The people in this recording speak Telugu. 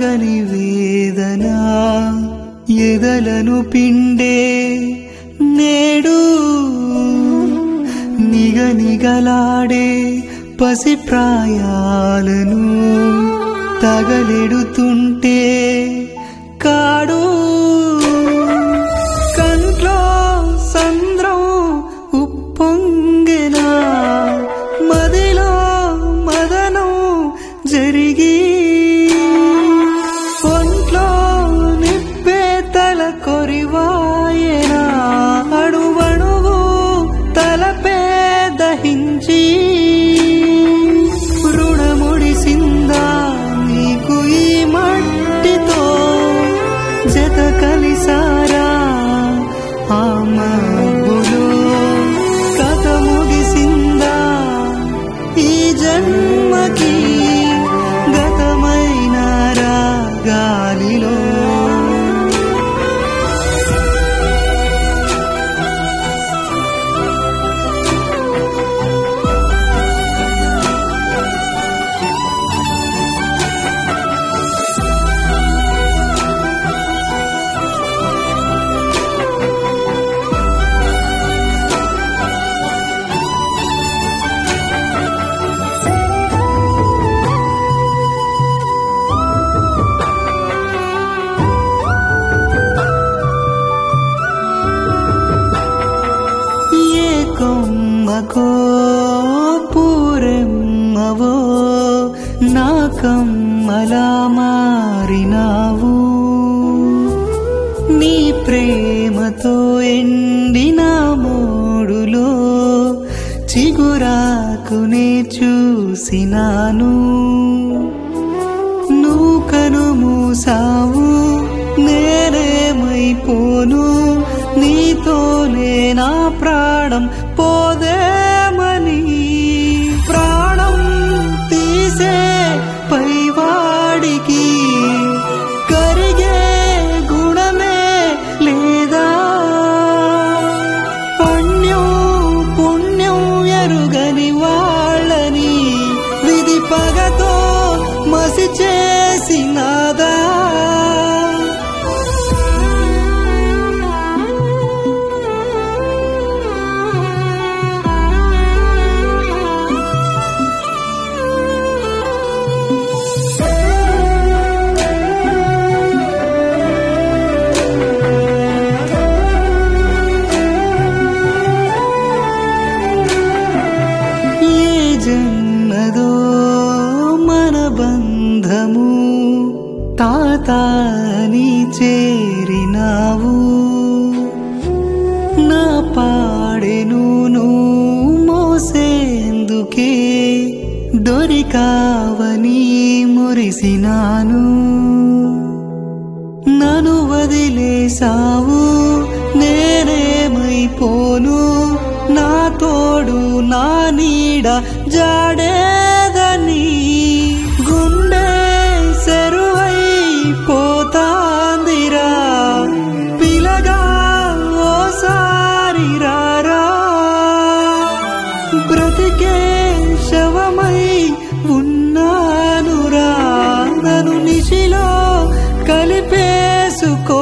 తరగని వేదన ఎదలను పిండే నేడు నిగనిగలాడే పసి ప్రాయాలను తగలెడుతుంటే కాడు కంట్లో సంద్రం ఉప్పొంగెనా మదిలో మదనం జరిగి ఒంట్లో నిప్పే తల కొరివాయేనా అణువణువు తలపే దహించి రుణముడిసిందా నీకు ఈ మట్టితో జత కలిసారా ఆ మబ్బులో కథ ముగిసిందా ఈ జన్మకి గతమైన రాగాలిలో కొమ్మకో పూరెమ్మవో నా కమ్మలా మారినావు నీ ప్రేమతో ఎండిన మోడులో చిగురాకునే చూసినాను నువ్వు కనుమూసావు నేనేమైపోను నీతోనే నా ప్రాణం పోదేమని ప్రాణం తీసే పైవాడికి కరిగే గుణమే లేదా పుణ్యం పుణ్యం ఎరుగని వాళ్ళని విధి పగతో మసి చేసినాదా జన్మదో మన బంధము తాతాని చేరినావు నా పాడెను నువ్వు మోసేందుకే దొరికావని మురిసినాను నన్ను వదిలేసావు నేనేమైపోను నా తోడు నా నీడ జాడేదని గుండె సెరువై పోతాందిరా పిలగా ఓసారి రారా బ్రతికే శవమై ఉన్నానురా నన్ను నిశిలో కలిపేసుకో